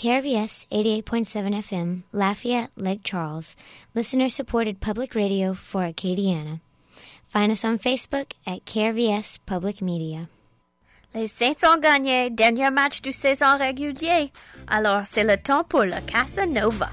KRVS 88.7 FM, Lafayette, Lake Charles, listener-supported public radio for Acadiana. Find us on Facebook at KRVS Public Media. Les Saints ont gagné, dernier match du saison régulier. Alors, c'est le temps pour le Casanova.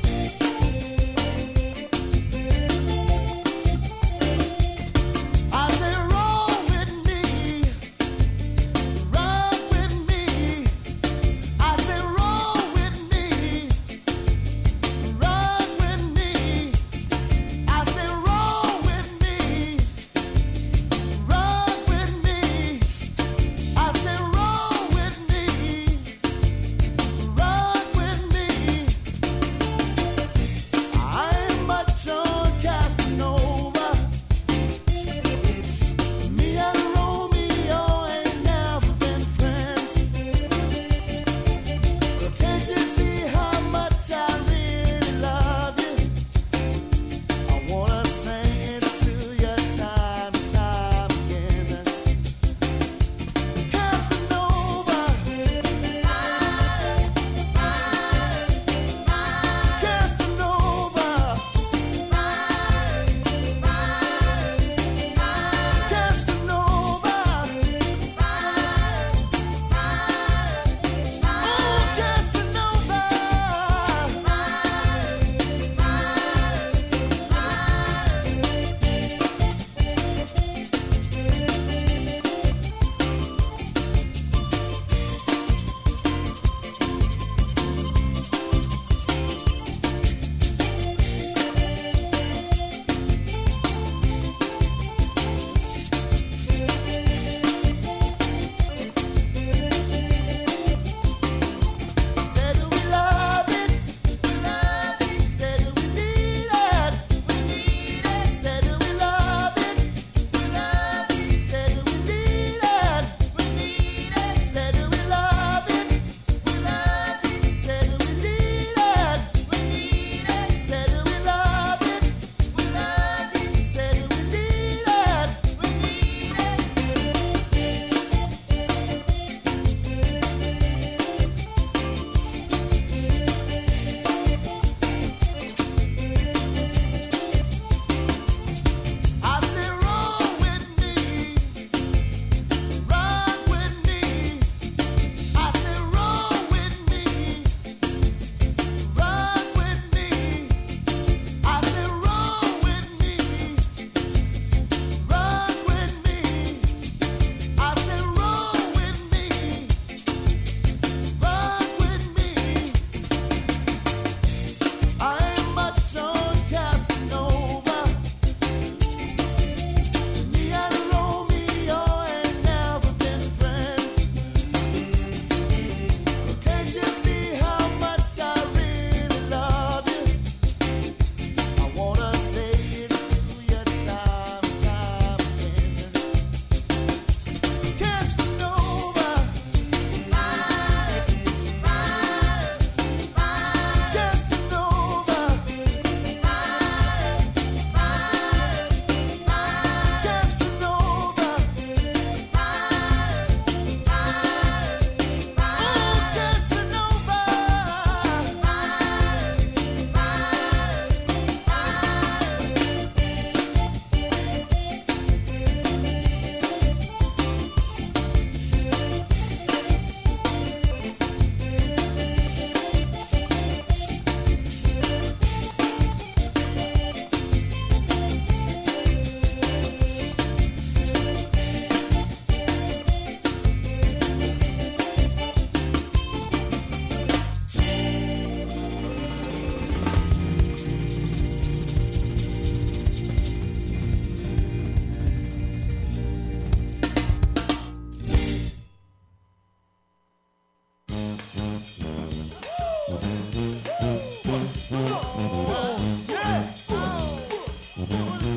I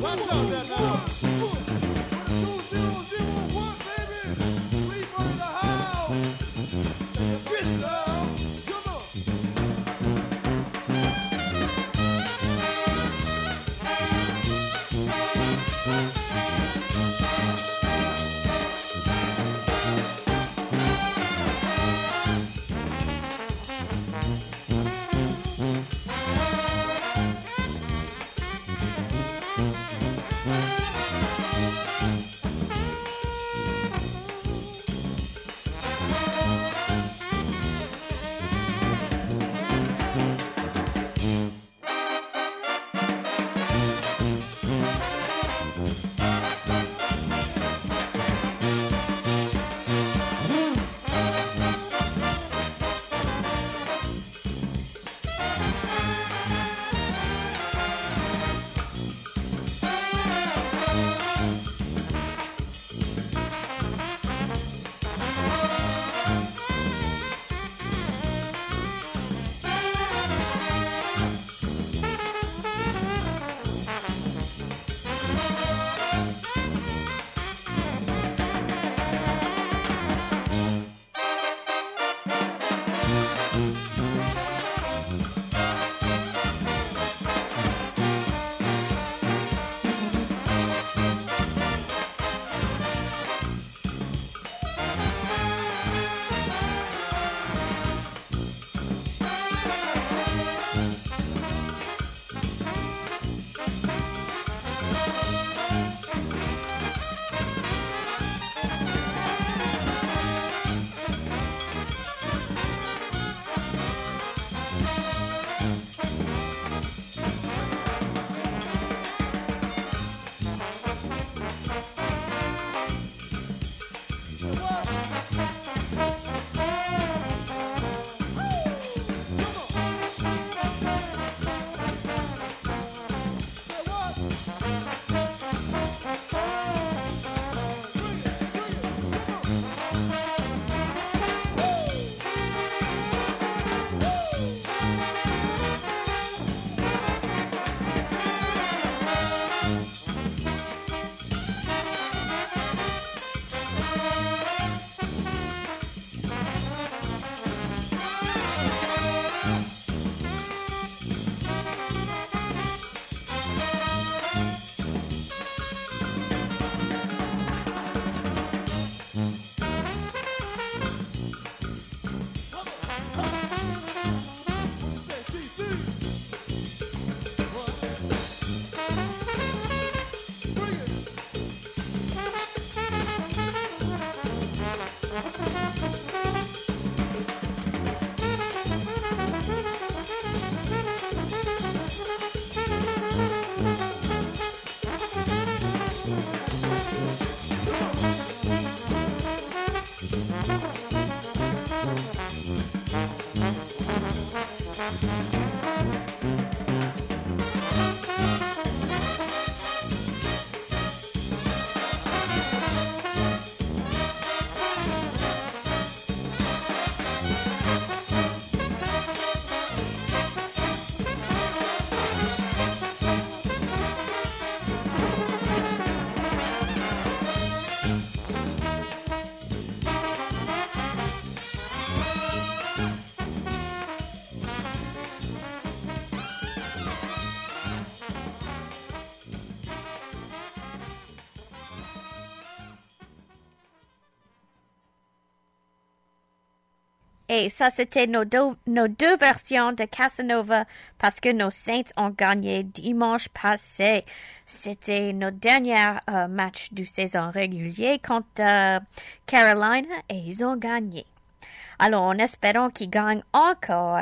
Et ça, c'était nos deux versions de Casanova parce que nos Saints ont gagné dimanche passé. C'était notre dernier match du saison régulier contre Carolina et ils ont gagné. Alors, en espérant qu'ils gagnent encore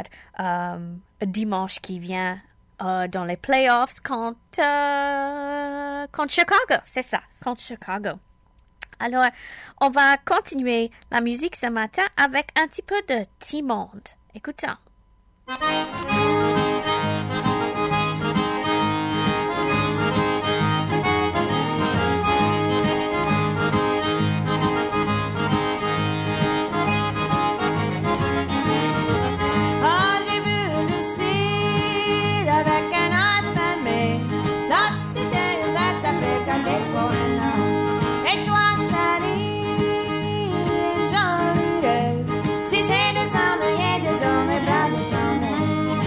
dimanche qui vient dans les playoffs contre Chicago. C'est ça, contre Chicago. Alors, on va continuer la musique ce matin avec un petit peu de T-Monde. Écoutons. That regarder pour un an. Et toi, chérie, joli rêve, si c'est de s'envoyer dans les bras de ton rêve.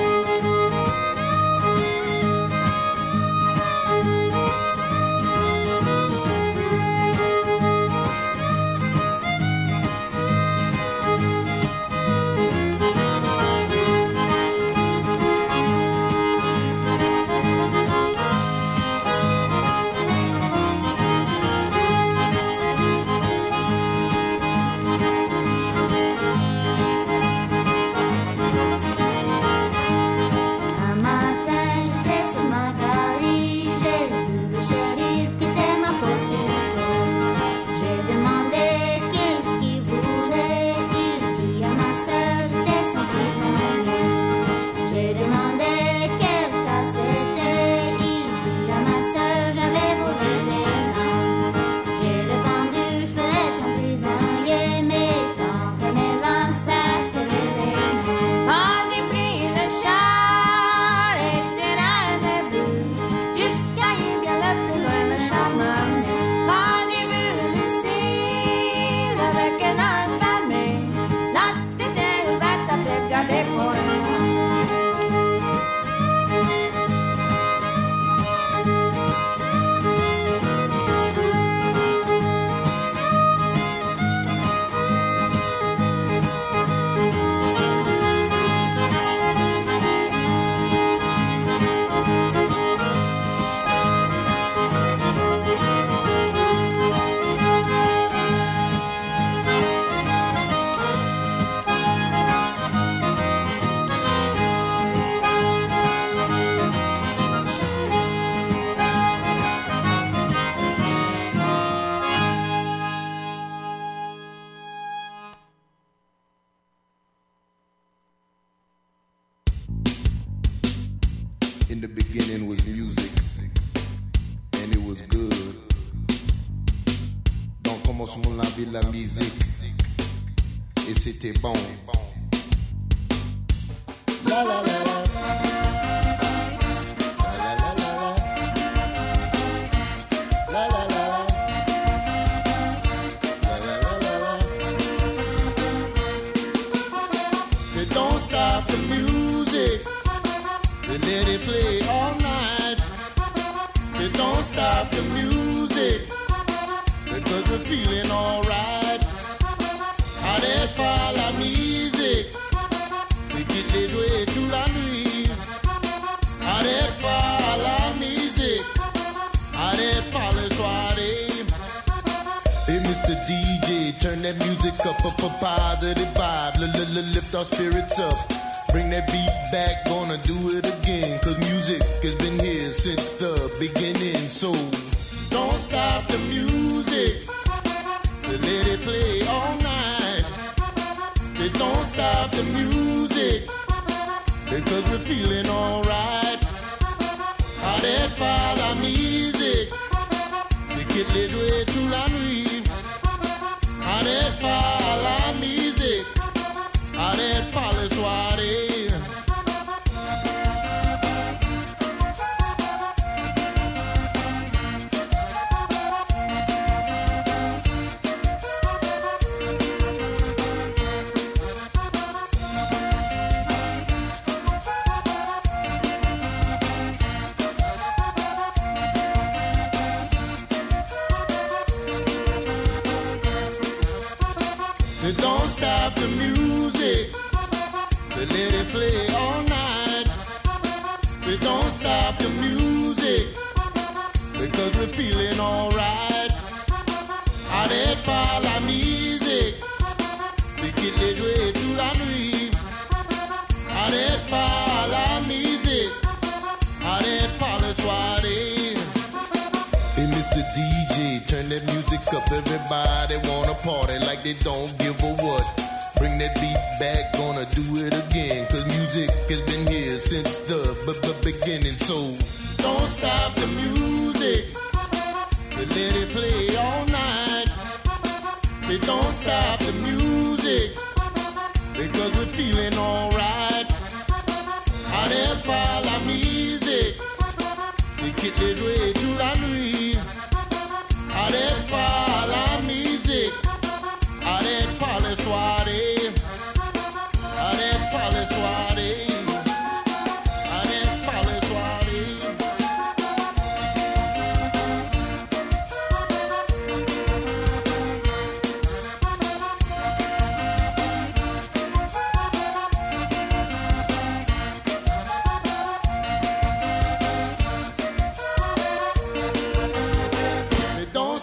In the beginning was music, and it was good. Donc commencement la vie la musique, et c'était bon. La la la la. Don't stop the music, let it play all night. Don't stop the music, because we're feeling alright. Arrête pas la musique, et quitte les jouer toute la nuit. Arrête pas la musique, arrête pas le soirée. Hey Mr. DJ, turn that music up a positive vibe. Lift our spirits up. Bring that beat back, gonna do it again. Cause music has been here since the beginning. So don't stop the music, let it play all night. Don't stop the music, because we're feeling alright. Arrête pas la musique, et quitte les jouer toute la nuit. Arrête pas la musique, arrête pas le soirée. Don't stop the music, let it play all night. Don't stop the music, because we're feeling alright. Arrête pas la musique, et quitte les jouer toute la nuit. Arrête pas la musique, arrête pas le soirée. Hey Mr. DJ, turn that music up, everybody wanna party like they don't give a what. Bring that beat back, gonna do it again. Cause music has been here since the beginning. So don't stop the music, let it play all night. Don't stop the music, because we're feeling alright. Arrête pas la musique, et quitte les jouer toute la nuit.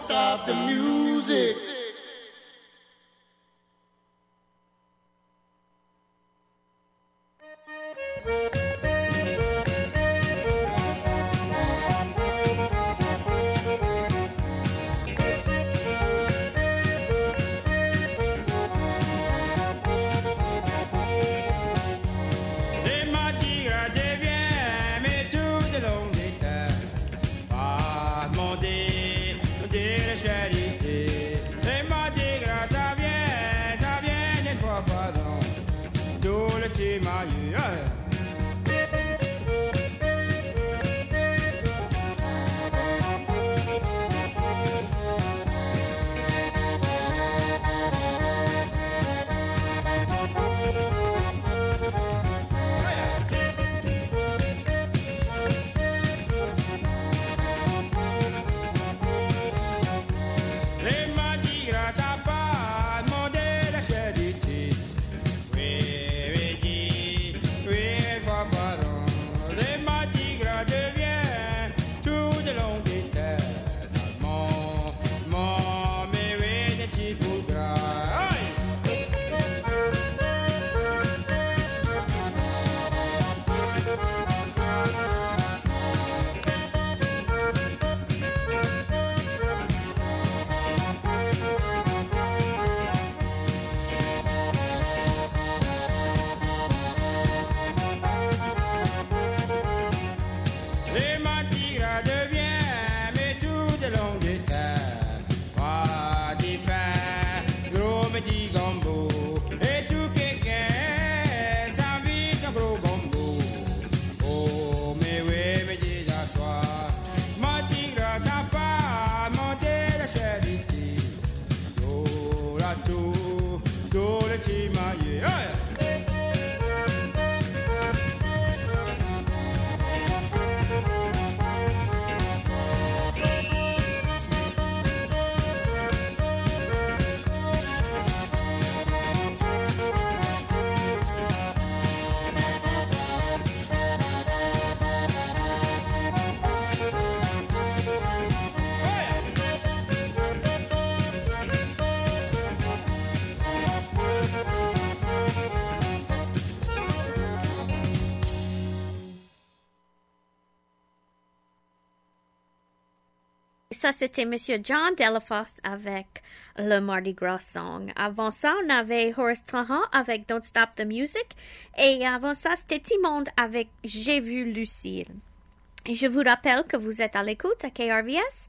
stop the music. Ça, c'était Monsieur John Delafosse avec le Mardi Gras Song. Avant ça, on avait Horace Trahan avec Don't Stop the Music. Et avant ça, c'était Timon avec J'ai vu Lucille. Et je vous rappelle que vous êtes à l'écoute à KRVS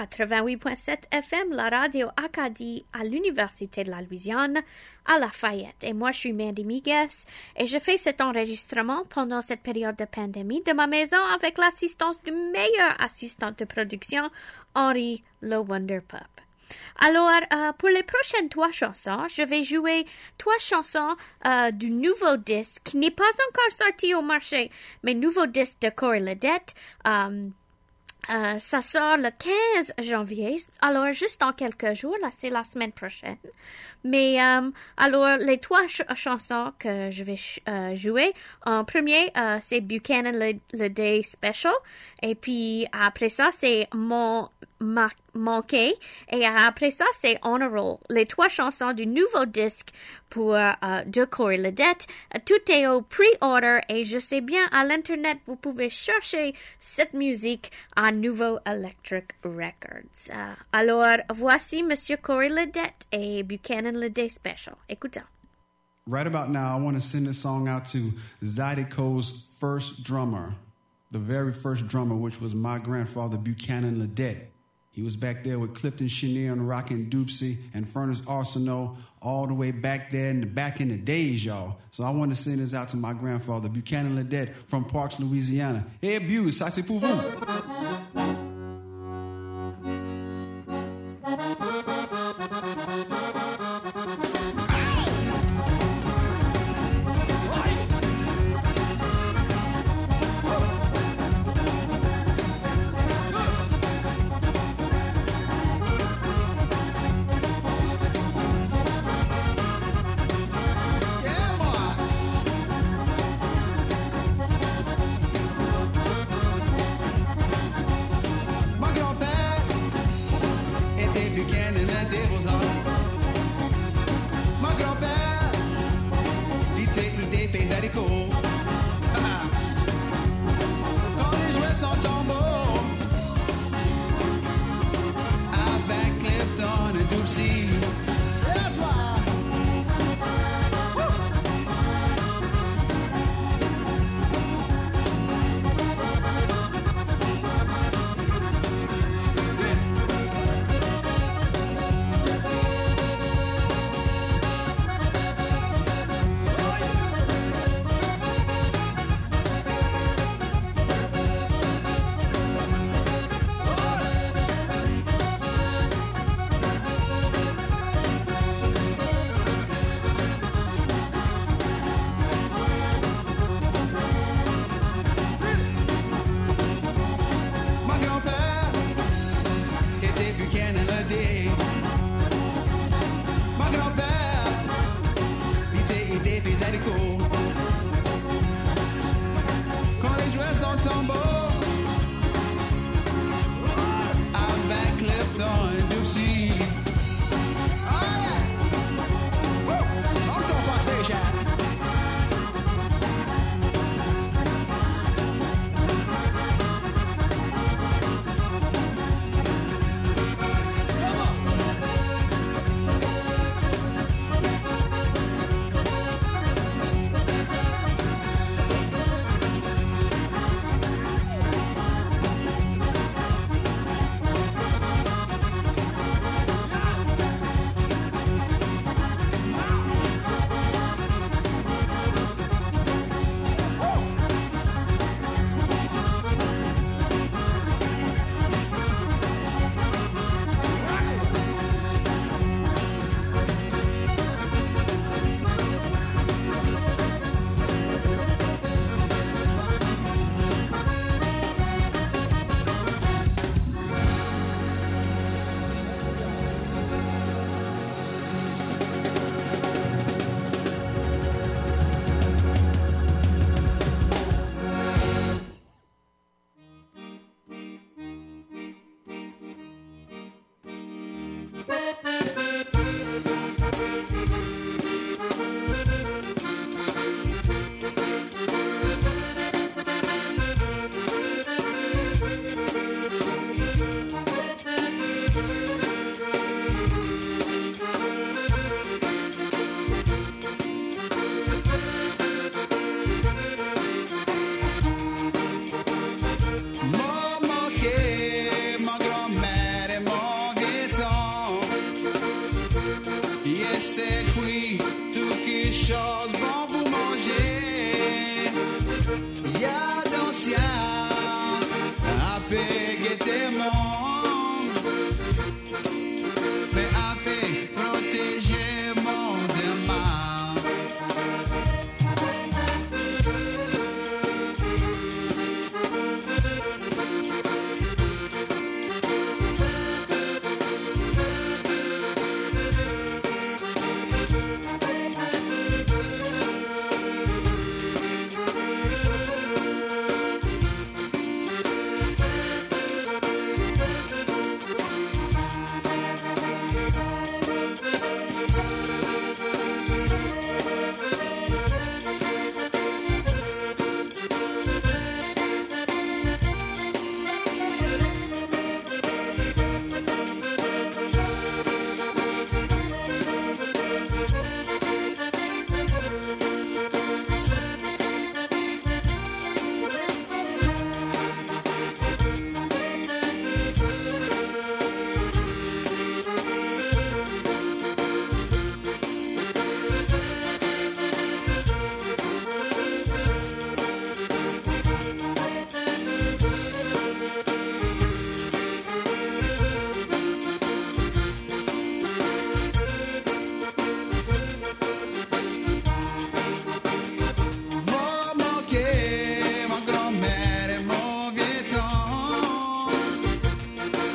88.7 FM, la radio Acadie à l'Université de la Louisiane, à Lafayette. Et moi, je suis Mandy Miguel et je fais cet enregistrement pendant cette période de pandémie de ma maison avec l'assistance du meilleur assistant de production, Henri le Wonder Pup. Alors, pour les prochaines 3 chansons, je vais jouer 3 chansons du nouveau disque qui n'est pas encore sorti au marché, mais nouveau disque de Corey Ledette. Ça sort le 15 janvier, alors juste dans quelques jours, là c'est la semaine prochaine. Mais alors les 3 chansons que je vais jouer, en premier c'est Buchanan le Day Special, et puis après ça c'est Manqué, et après ça c'est On a Roll. Les 3 chansons du nouveau disque pour de Corey Ledette. Tout est au pre-order et je sais bien à l'internet vous pouvez chercher cette musique à Nouveau Electric Records. Alors voici Monsieur Corey Ledette et Buchanan le Day Special. Écoutons. Right about now, I want to send this song out to Zydeco's first drummer, the very first drummer, which was my grandfather, Buchanan Ledette. He was back there with Clifton Chenier and Rockin' Doopsie and Furnace Arsenault all the way back there back in the days, y'all. So I want to send this out to my grandfather, Buchanan Ledette from Parks, Louisiana. Hey, Bu, ça c'est pour vous.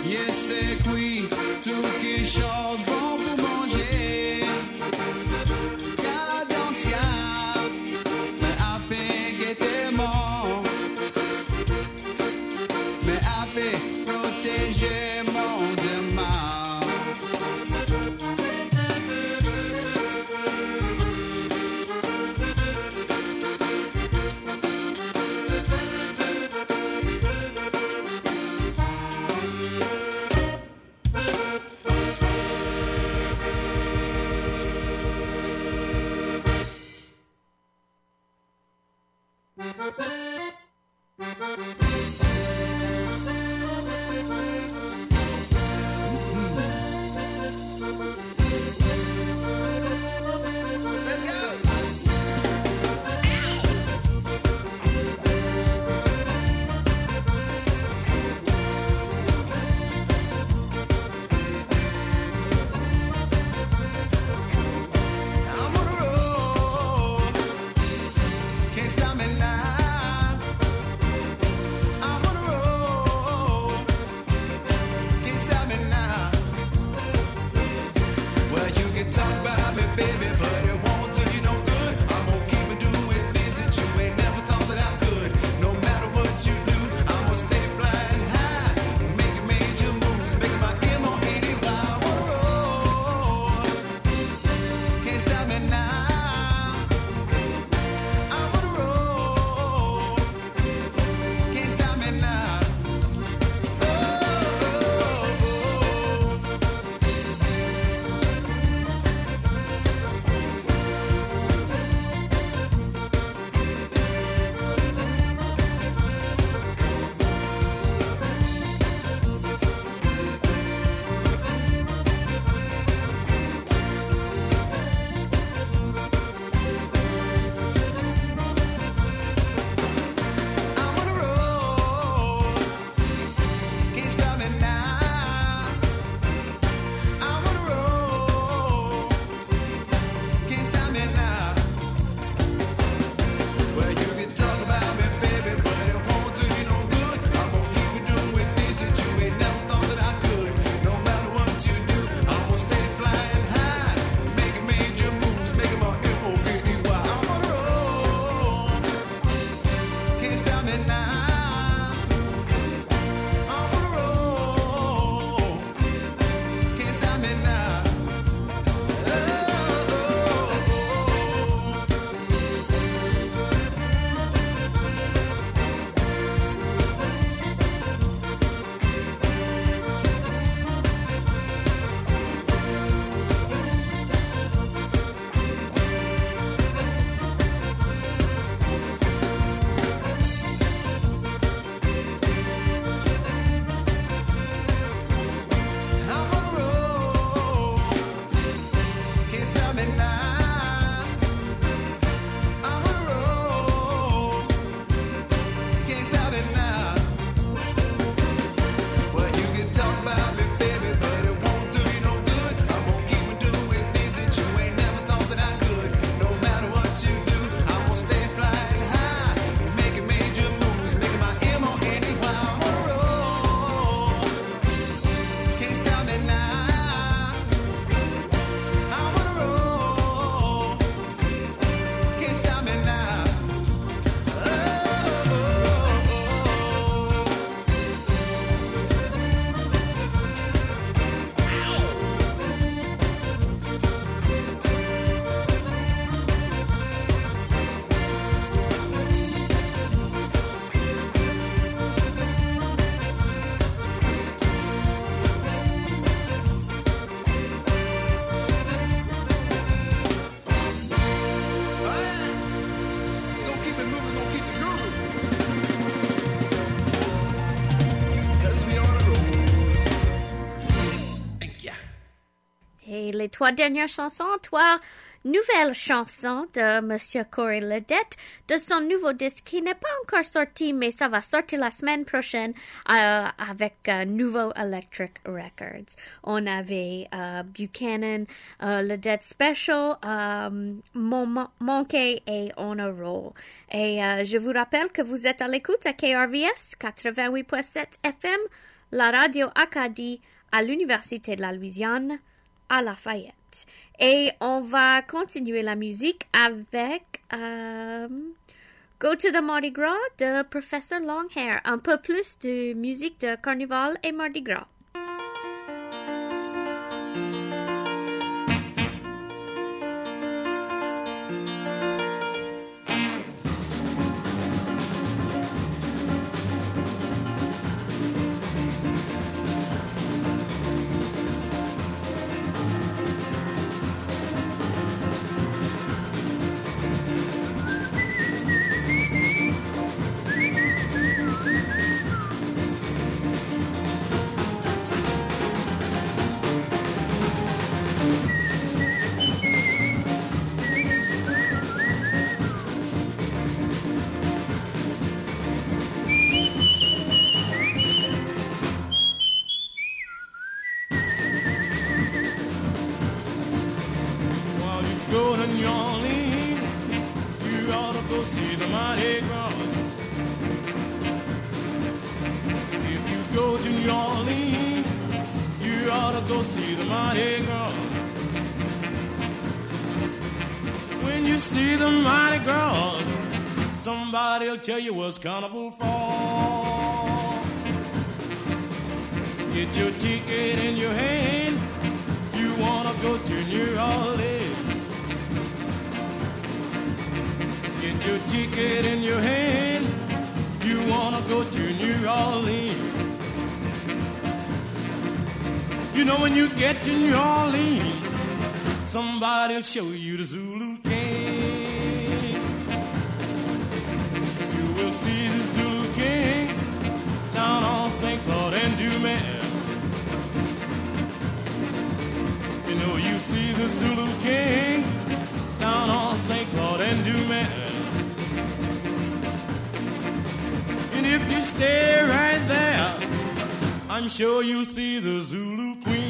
Yes, c'est cuit, tout quelque chose bon pour manger. Cadencia, mais à peine guetter mort. Mais à peine protéger mon demain. les 3 dernières chansons, 3 nouvelles chansons de Monsieur Corey Ledette de son nouveau disque qui n'est pas encore sorti, mais ça va sortir la semaine prochaine avec Nouveau Electric Records. On avait Buchanan, Ledette Special, Monkey et On a Roll. Et je vous rappelle que vous êtes à l'écoute à KRVS 88.7 FM, la radio Acadie à l'Université de la Louisiane à Lafayette. Et on va continuer la musique avec Go to the Mardi Gras de Professor Longhair. Un peu plus de musique de carnaval et Mardi Gras. Somebody'll tell you what's carnival for. Get your ticket in your hand. You wanna go to New Orleans. Get your ticket in your hand. You wanna go to New Orleans. You know when you get to New Orleans, somebody'll show you the Zulu King. You will see the Zulu King down on St. Claude and Dumas. You know you see the Zulu King down on St. Claude and Dumas. And if you stay right there, I'm sure you'll see the Zulu Queen.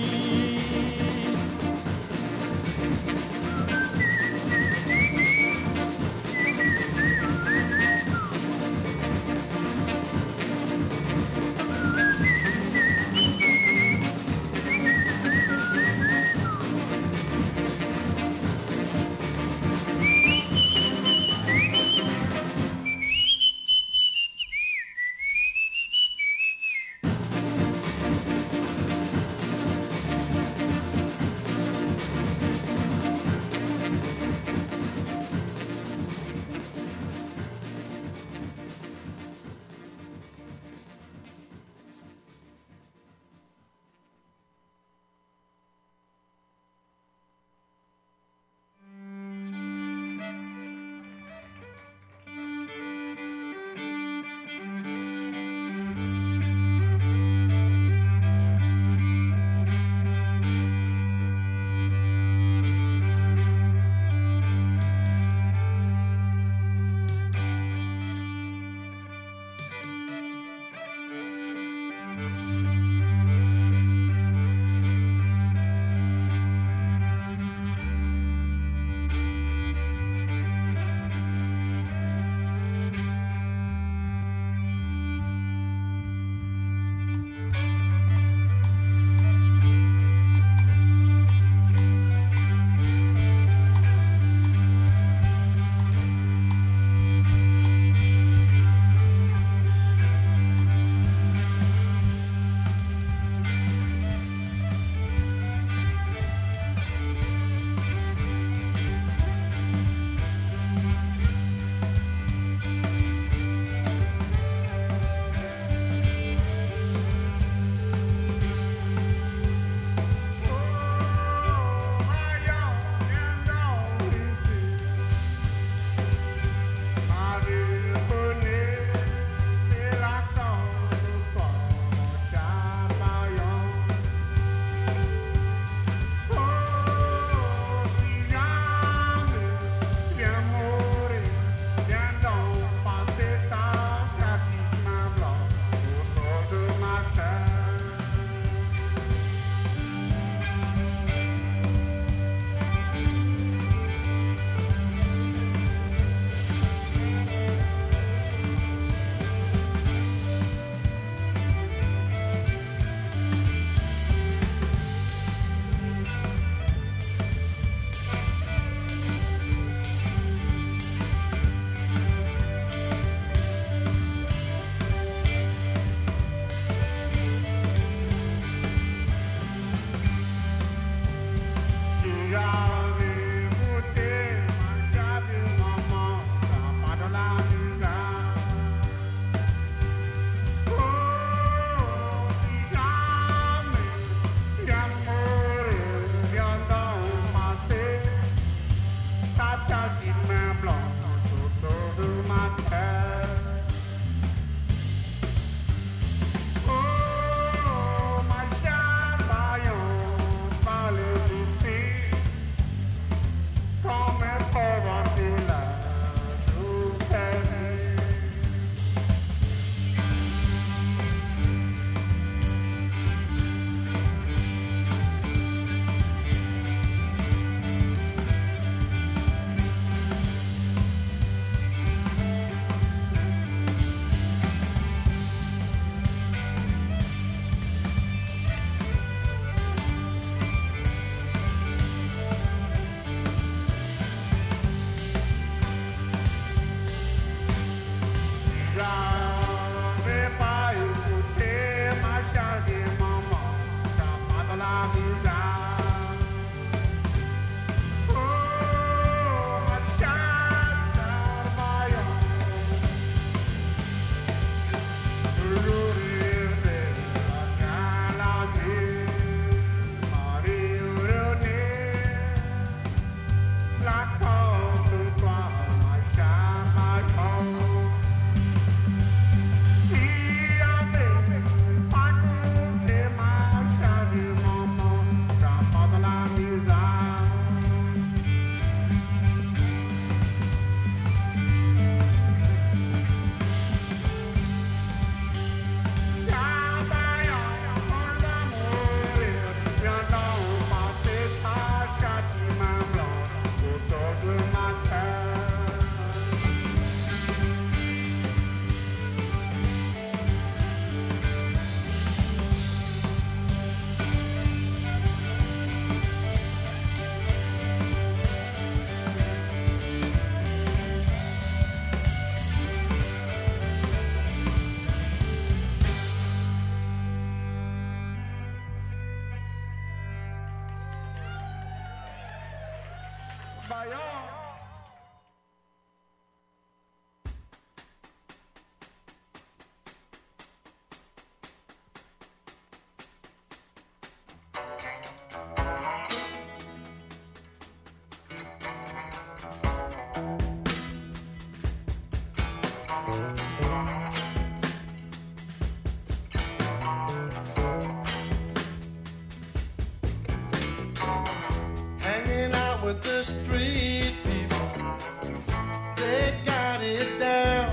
Hanging out with the street people, they got it down.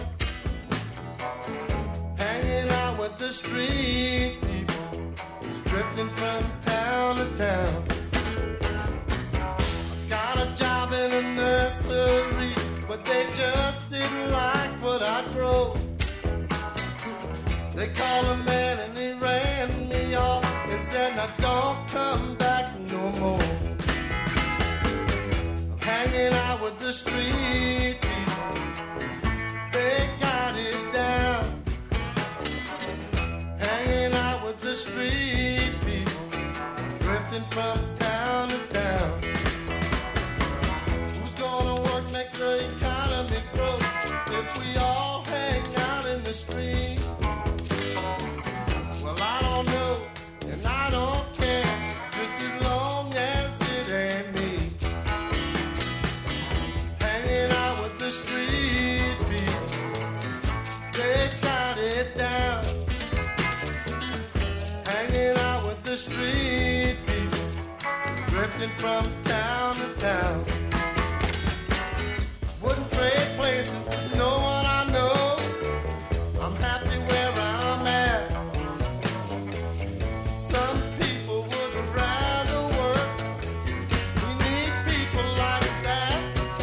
Hanging out with the street people, drifting from town to town. Got a job in a nursery, but they just didn't like what I grow. They called a man and he ran me off and said, now don't come back no more. I'm hanging out with the street people, they got it down. Hanging out with the street people, drifting from town to town. Who's gonna work, make the economy grow if we all hang out in the street? Well, I don't know, and I don't care, just as long as it ain't me. Hanging out with the street people, they got it down. Hanging out with the street people, drifting from town to town. Wouldn't trade places with no one I know. I'm happy where I'm at. Some people would rather work. We need people like that.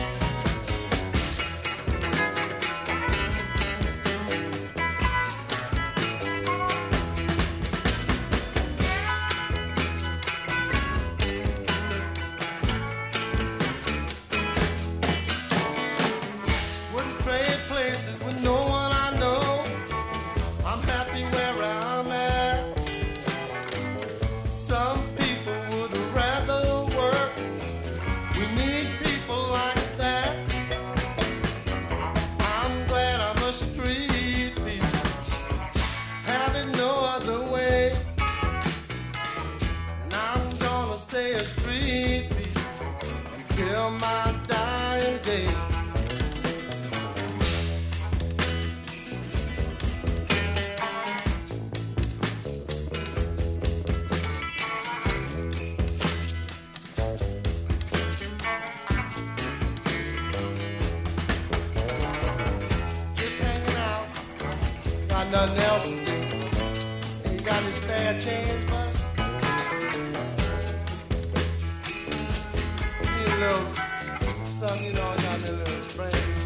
Wouldn't trade places with no one I know. I'm happy where I'm at. Some people would rather work. We need people like that. I'm glad I'm a street people, have it no other way. And I'm gonna stay a street people until my dying day. Just hanging out, got nothing else to do. And you got any spare change, buddy? Need a little something, you know, I got a little brand new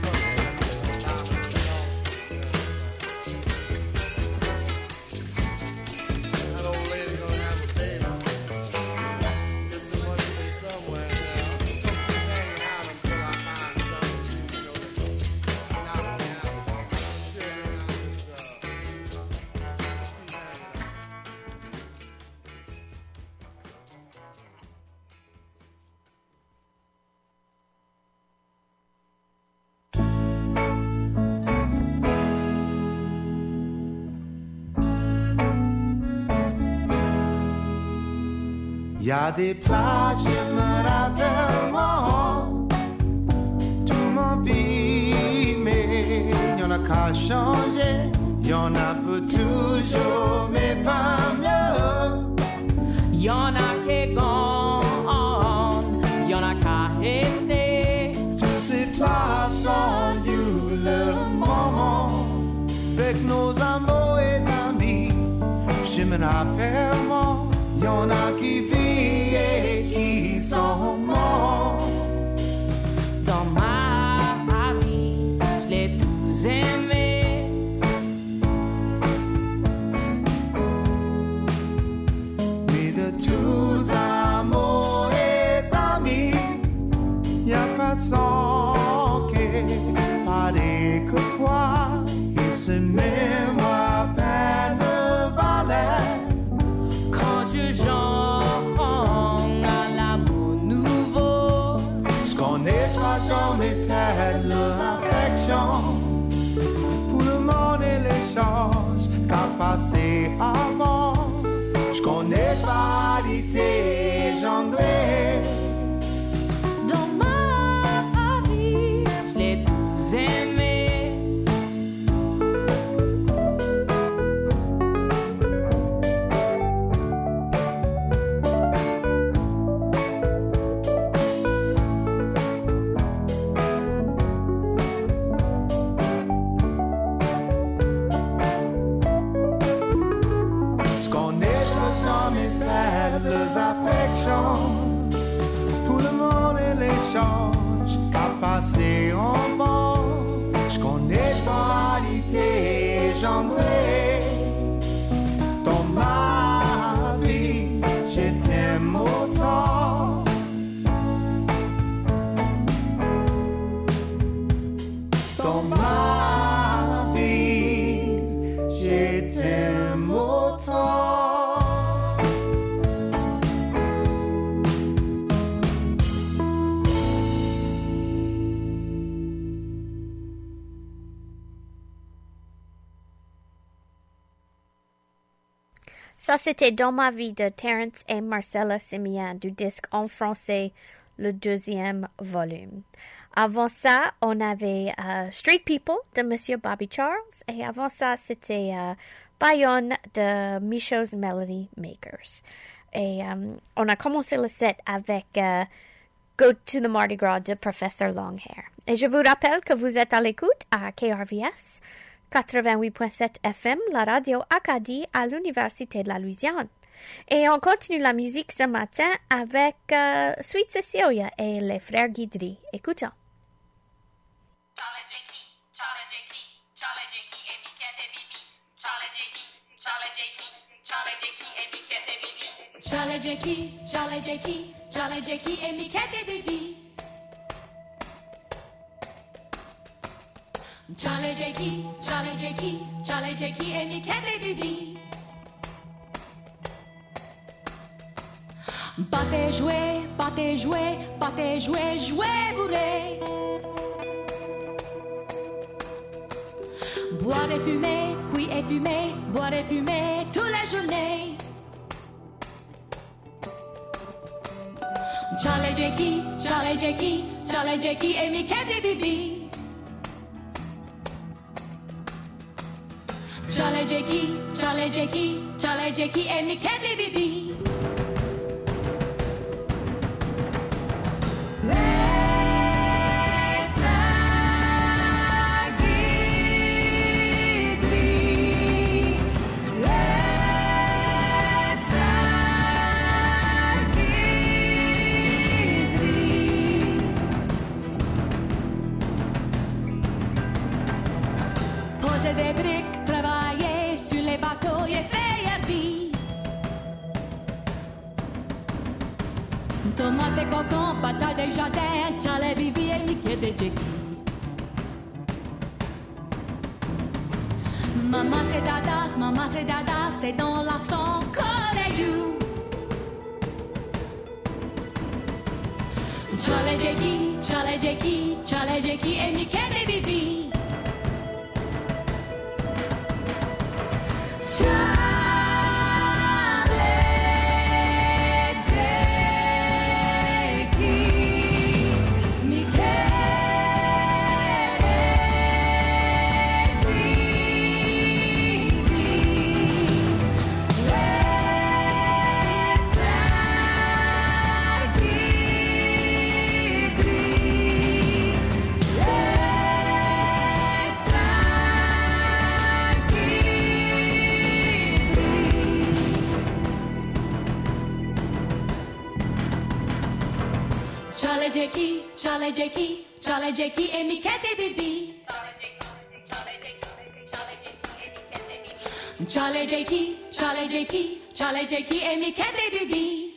that old lady gonna have a baby. Get some money from somewhere now. I'm just gonna keep hanging out until I find something, you know. And I don't have children, I just keep hanging out. Y a des plages, je me rappelle moi, tout mon vie, mais y en a qu'à changer, y en a pour toujours, mais pas mieux. Y en a qui gone, y en a qu'à rester. Sur ces plages, on eu le moment, avec nos amours et amis, je me rappelle moi, y en a qui vivent et qui sont morts. Dans ma vie, je l'ai tous aimé. Mais de tous amours et amis, y a pas sans que pareil que toi, et ce même rappelle le valet. Quand je jongle à l'amour nouveau, Ce qu'on est pas jamais perdre l'affection. Pour le monde et les choses qu'a passé avant, je connais pas l'idée jonglée. dans ma vie, je l'ai tous aimé. Ce qu'on est pas jamais perdre les affections. Pour le monde et les choses qu'a passé avant, je connais pas l'idée jonglée. Dans ma vie, je t'aime autant. Dans ma vie, je t'aime autant. Ça, c'était Dans ma vie de Terence et Marcella Simian du disque en français, le 2e volume. Avant ça, on avait Street People de Monsieur Bobby Charles et avant ça, c'était Bayonne de Micho's Melody Makers. Et on a commencé le set avec Go to the Mardi Gras de Professor Longhair. Et je vous rappelle que vous êtes à l'écoute à KRVS 88.7 FM, la radio Acadie à l'Université de la Louisiane. Et on continue la musique ce matin avec Sweet Cecilia et les frères Guidry. Écoutons. Charlie Jakey et Miquette et Bibi. Charlie Jakey et Miquette et Bibi. Charlie Jakey et Miquette et Bibi. Charlie Jakey et Miquette et Bibi. Pâté joué, bourré. Boire et fumer, cuit et fumer, boire et fumer toutes les journées. Charlie Jakey et Miquette et Bibi. Charlie Jakey et Miquette et Bibi. Poser des briques, travailler sur les bateaux et faire vie. Tomate et cocon, patates de jardin, Charlie, Bibi et Miquette et Jakey. Maman c'est dada, c'est dans la sang, collez you. Charlie Jakey et Miquette et Bibi. Charlie Charlie Jakey, Charlie Jakey, Charlie Jakey, et Mickey Bibi. Charlie Jakey, Charlie Jakey, Charlie Jakey, et Mickey Bibi.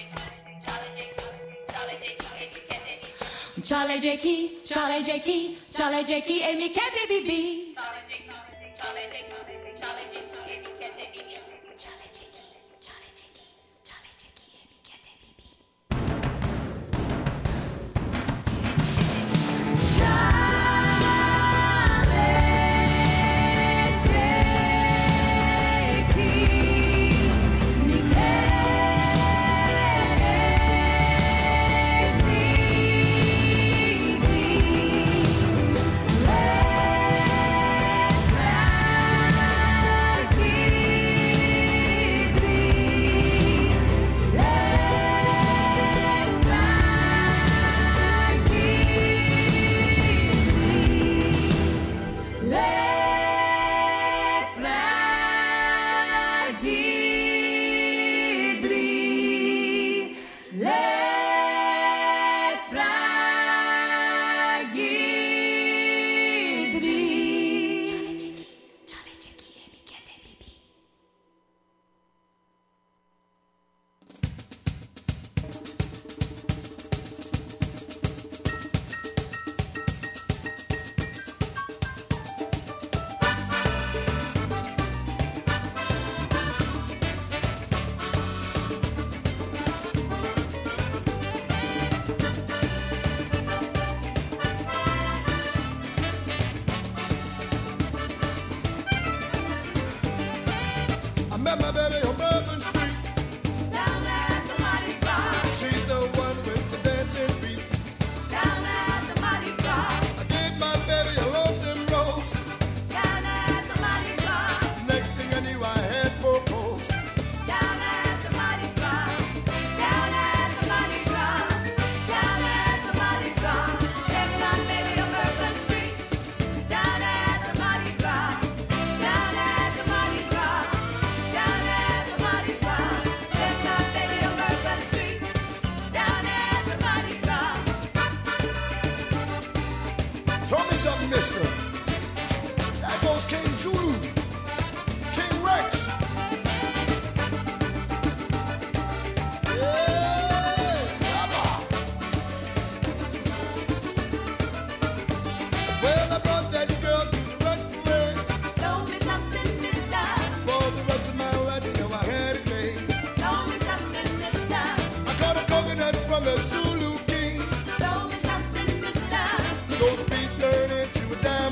Charlie Jakey, Charlie Jakey, Charlie Jakey, et Mickey Bibi. Met my baby on Bourbon Street. Down at the Mardi Gras. She's the one with the dancing feet. Down at the Mardi Gras. I gave my baby a roast and roast. Down at the Mardi Gras. Next thing I knew, I had proposed. Down at the Mardi Gras. Down at the Mardi Gras. Down at the Mardi Gras. Take my baby on Bourbon Street. Down at the Mardi Gras. Down at the Mardi Gras. Down at the Mardi Gras. Take my baby on Bourbon Street. Down at the Mardi Gras. Tell me something, mister. That goes King Zulu, King Rex. Yeah, yabba. Well, I brought that girl to the runway. Show me something, mister. For the rest of my life, you know I had it made. Show me something, mister. I caught a coconut from the Zulu King. Show me something, mister. Those beats turn into a diamond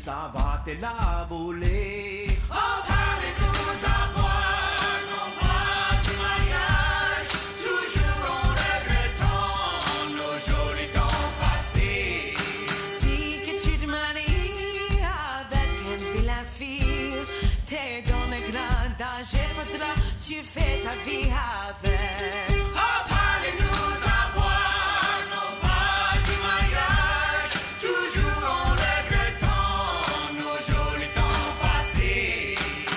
ça va te la voler. Oh, parlez-nous à boire, non pas du mariage, toujours en regrettant nos jolis temps passés. Si que tu te maries avec une vilaine fille, t'es dans le grand danger, faudra tu fais ta vie avec. Oh, parlez-nous à boire, non pas du mariage, toujours en regrettant nos jolis temps passés.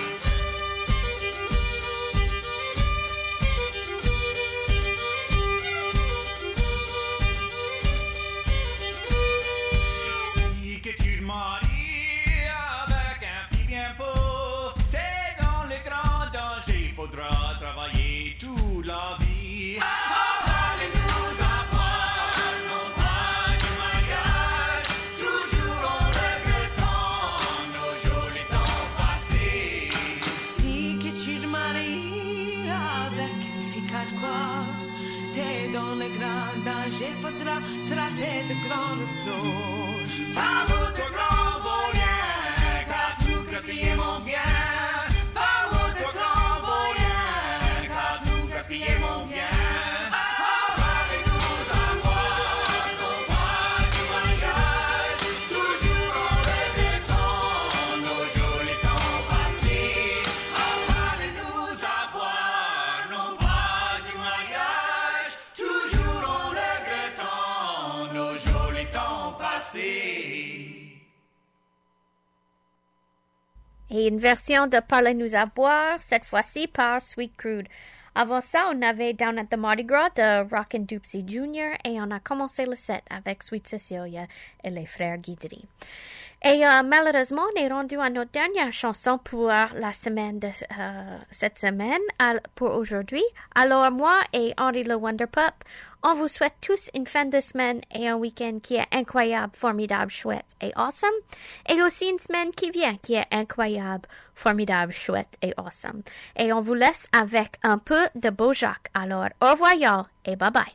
Si que tu te maries avec un fille bien pauvre, t'es dans le grand danger, faudra travailler toute la vie. Oh, parlez-nous à boire, non pas du mariage, toujours en regrettant nos jolis temps passés. Si que tu te maries avec une fille quatre quoi, t'es dans le grand danger, faudra trapper de grands reproches. Femme ou ton grand vaurien, car tu gaspillais mon bien. Femme ou ton grand vaurien, car tu gaspillais mon bien. Oh, parlez-nous à boire, non pas du mariage, toujours en regrettant nos jolis temps passés. Oh, parlez-nous à boire, non pas du mariage, toujours en regrettant nos jolis temps passés. Et une version de Parlez-nous à boire, cette fois-ci par Sweet Crude. Avant ça, on avait Down at the Mardi Gras de Rockin' Doopsie Jr. et on a commencé le set avec Sweet Cecilia et les frères Guidry. Et malheureusement, on est rendu à notre dernière chanson pour la semaine de cette semaine, pour aujourd'hui. Alors moi et Henri le Wonder Pup, on vous souhaite tous une fin de semaine et un week-end qui est incroyable, formidable, chouette et awesome. Et aussi une semaine qui vient qui est incroyable, formidable, chouette et awesome. Et on vous laisse avec un peu de Beau-Jacques. Alors, au revoir y'all et bye bye.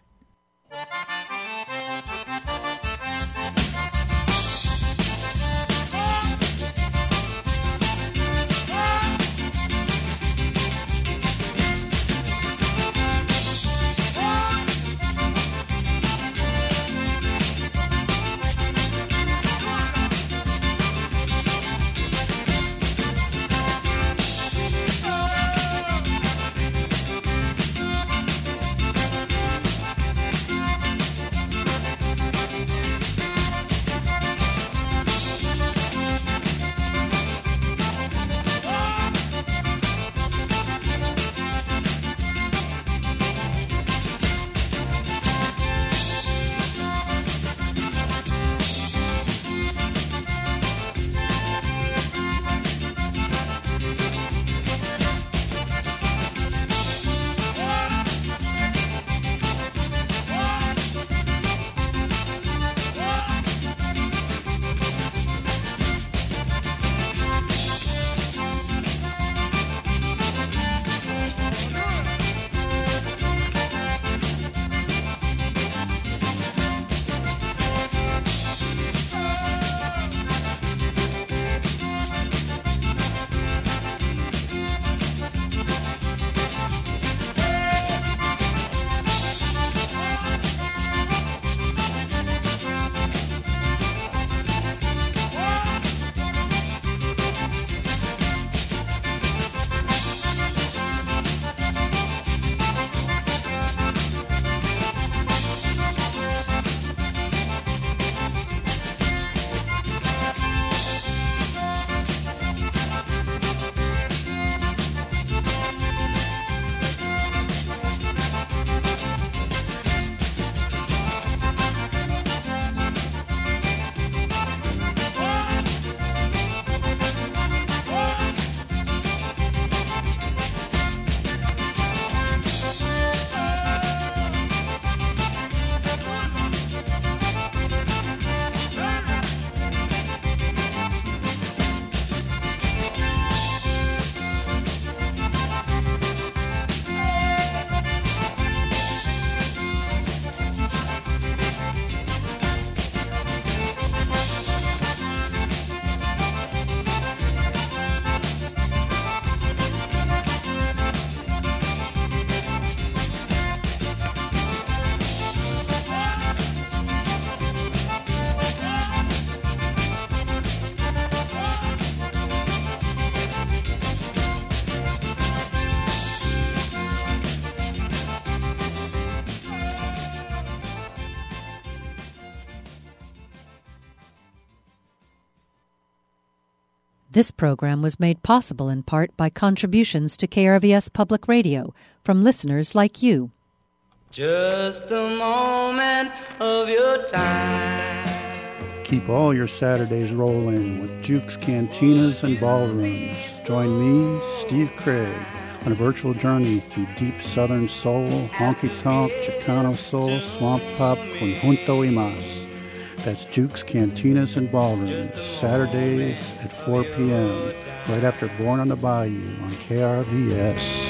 This program was made possible in part by contributions to KRVS Public Radio from listeners like you. Just a moment of your time. Keep all your Saturdays rolling with Jukes Cantinas and Ballrooms. Join me, Steve Craig, on a virtual journey through deep Southern soul, honky-tonk, Chicano soul, swamp pop, conjunto y más. That's Jukes Cantinas and Ballrooms, Saturdays at 4 p.m., right after Born on the Bayou on KRVS.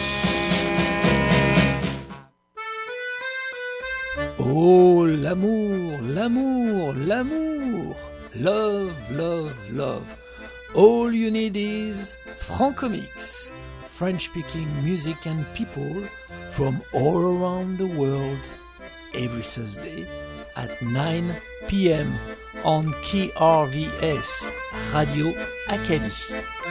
Oh, l'amour, l'amour, l'amour. Love, love, love. All you need is Francomix. French-speaking music and people from all around the world every Thursday at 9 p.m. on KRVS Radio Acadie.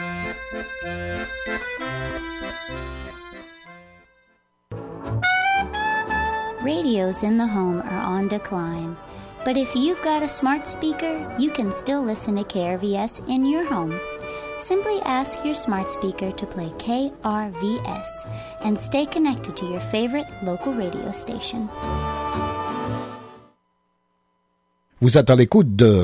Radios in the home are on decline, but if you've got a smart speaker, you can still listen to KRVS in your home. Simply ask your smart speaker to play KRVS and stay connected to your favorite local radio station. Vous êtes à l'écoute de